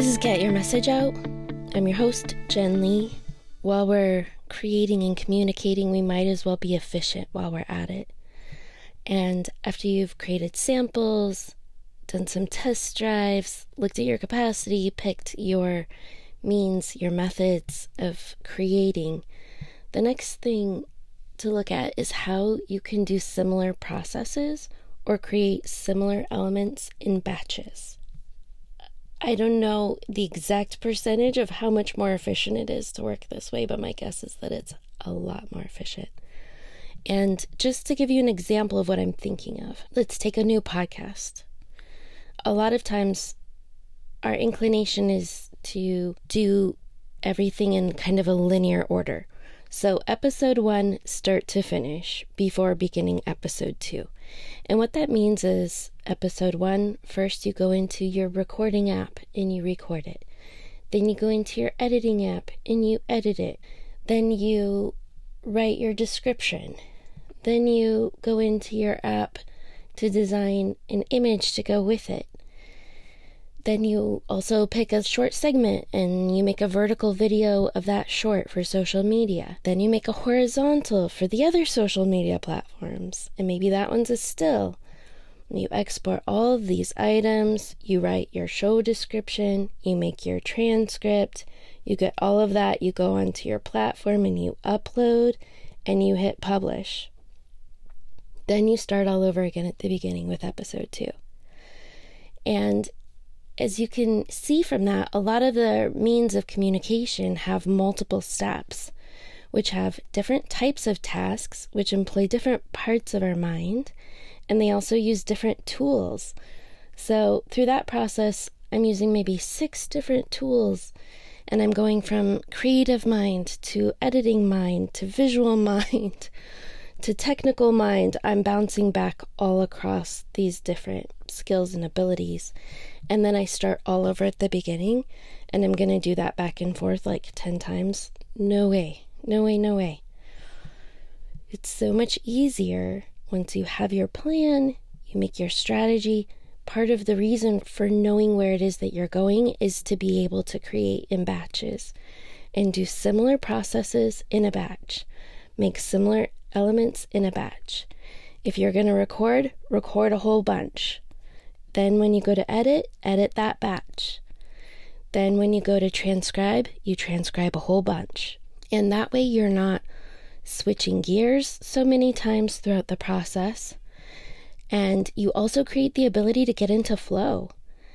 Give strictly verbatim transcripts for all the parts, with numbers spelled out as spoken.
This is Get Your Message Out. I'm your host, Jen Lee. While we're creating and communicating, we might as well be efficient while we're at it. And after you've created samples, done some test drives, looked at your capacity, picked your means, your methods of creating, the next thing to look at is how you can do similar processes or create similar elements in batches. I don't know the exact percentage of how much more efficient it is to work this way, but my guess is that it's a lot more efficient. And just to give you an example of what I'm thinking of, let's take a new podcast. A lot of times our inclination is to do everything in kind of a linear order. So episode one, start to finish, before beginning episode two. And what that means is episode one, first you go into your recording app and you record it. Then you go into your editing app and you edit it. Then you write your description. Then you go into your app to design an image to go with it. Then you also pick a short segment and you make a vertical video of that short for social media. Then you make a horizontal for the other social media platforms. And maybe that one's a still. You export all of these items, you write your show description, you make your transcript, you get all of that, you go onto your platform and you upload and you hit publish. Then you start all over again at the beginning with episode two. And as you can see from that, a lot of the means of communication have multiple steps, which have different types of tasks, which employ different parts of our mind, and they also use different tools. So through that process, I'm using maybe six different tools, and I'm going from creative mind to editing mind to visual mind to technical mind. I'm bouncing back all across these different skills and abilities. And then I start all over at the beginning, and I'm going to do that back and forth like ten times. No way, no way, no way. It's so much easier once you have your plan, you make your strategy. Part of the reason for knowing where it is that you're going is to be able to create in batches and do similar processes in a batch. Make similar elements in a batch. If you're going to record, record a whole bunch. Then when you go to edit, edit that batch. Then when you go to transcribe, you transcribe a whole bunch. And that way you're not switching gears so many times throughout the process. And you also create the ability to get into flow.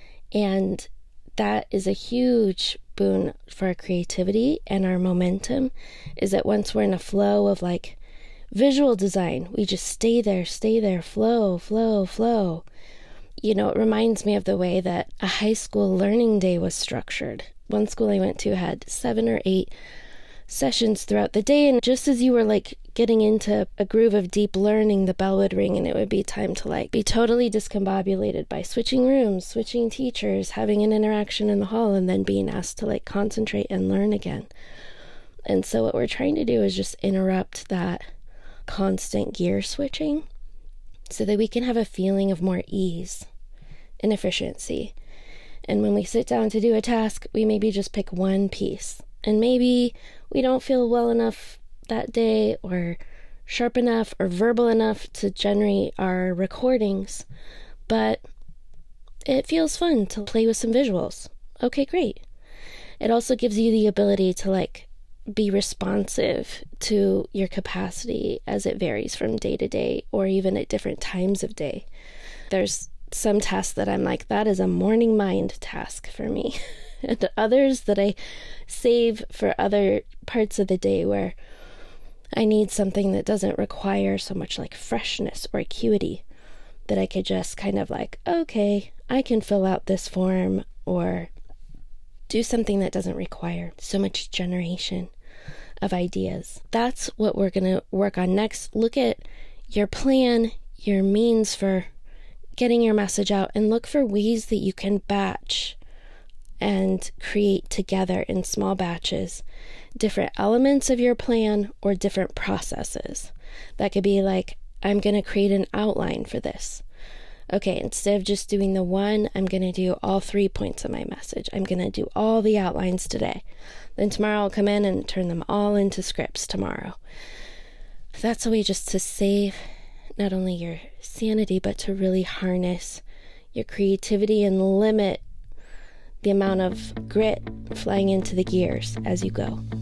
And that is a huge boon for our creativity and our momentum, is that once we're in a flow of like visual design, we just stay there, stay there, flow, flow, flow. You know, it reminds me of the way that a high school learning day was structured. One school I went to had seven or eight sessions throughout the day, and just as you were like getting into a groove of deep learning, the bell would ring and it would be time to like be totally discombobulated by switching rooms, switching teachers, having an interaction in the hall, and then being asked to like concentrate and learn again. And so what we're trying to do is just interrupt that constant gear switching so that we can have a feeling of more ease and efficiency. And when we sit down to do a task, we maybe just pick one piece. And maybe we don't feel well enough that day or sharp enough or verbal enough to generate our recordings, but it feels fun to play with some visuals. Okay, great. It also gives you the ability to like be responsive to your capacity as it varies from day to day or even at different times of day. There's some tasks that I'm like, that is a morning mind task for me. And others that I save for other parts of the day where I need something that doesn't require so much like freshness or acuity, that I could just kind of like, okay, I can fill out this form or do something that doesn't require so much generation of ideas. That's what we're going to work on next. Look at your plan, your means for getting your message out, and look for ways that you can batch and create together in small batches different elements of your plan or different processes. That could be like, I'm going to create an outline for this. Okay, instead of just doing the one, I'm going to do all three points of my message. I'm going to do all the outlines today. Then tomorrow I'll come in and turn them all into scripts tomorrow. That's a way just to save not only your sanity, but to really harness your creativity and limit the amount of grit flying into the gears as you go.